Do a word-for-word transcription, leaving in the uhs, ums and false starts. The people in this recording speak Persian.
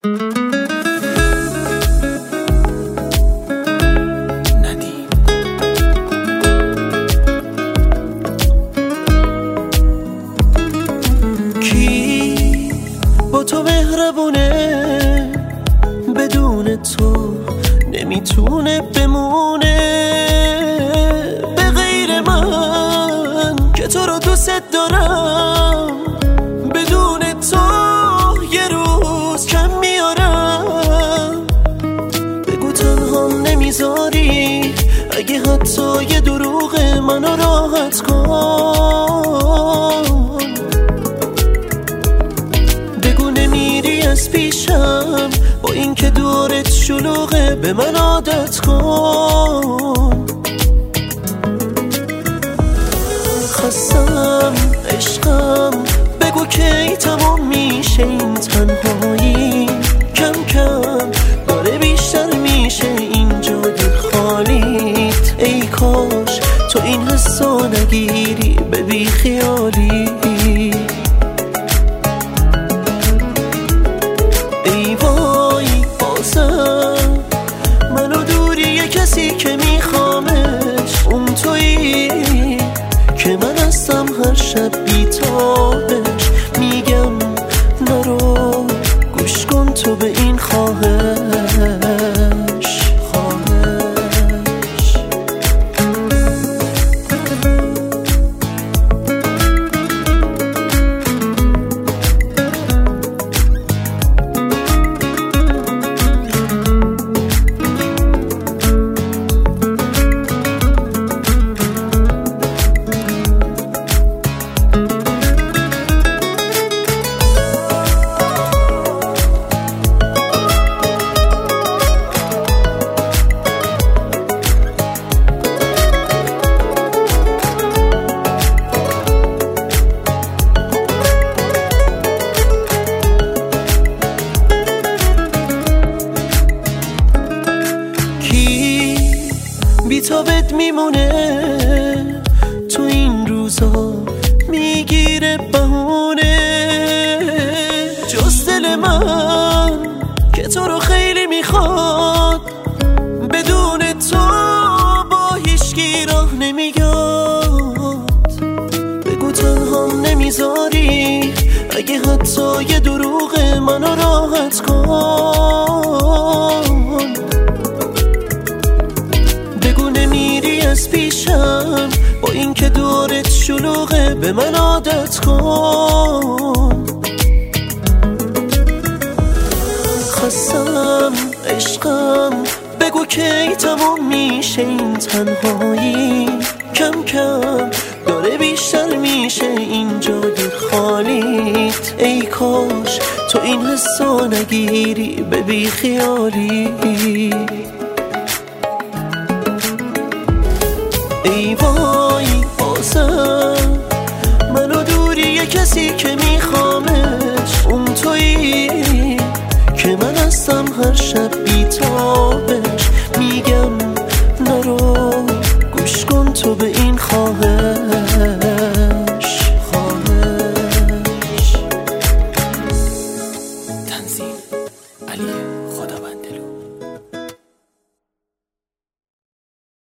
کی با تو مهربونه، بدون تو نمیتونه بمونه. به غیر من که تو رو دوست دارم، بدون تو یه روز کم میارم. بگو تنهام نمیذاری، اگه حتی یه دروغ منو راحت کن. بگو نمیری از پیشم، با این که دورت شلوغه به من عادت کن. خستم عشقم، بگو کی تمام میشه این تنهایی. کم کم داره بیشتر میشه این جای خالیت. ای کاش تو این حسا نگیری به بی خیالی. ای وای بازم منو دوری یه کسی که میخوامش، اون تویی که من هستم هر شب بیتابش. میگم نرو، گوش کن تو به این خواهش خواهش. بی‌تابت میمونه تو این روزا، میگیره بهونه. جز دل من که تو رو خیلی میخواد، بدون تو با هیچکی راه نمیاد. بگو تنهام نمیذاری، اگه حتی یه دروغ منو راحت کن. بگو نمیری از پیشم، با این که دورت شلوغه به من عادت کن. خستم عشقم، بگو کی تمام میشه این تنهایی. کم کم داره بیشتر میشه این جای خالیت. ای کاش تو این حسا نگیری به بی خیالی. ای وای بازم منو دوری یه کسی که میخوامش، اون تویی که من هستم هر شب بیتابش. میگم نرو، گوش کن تو به این خواهش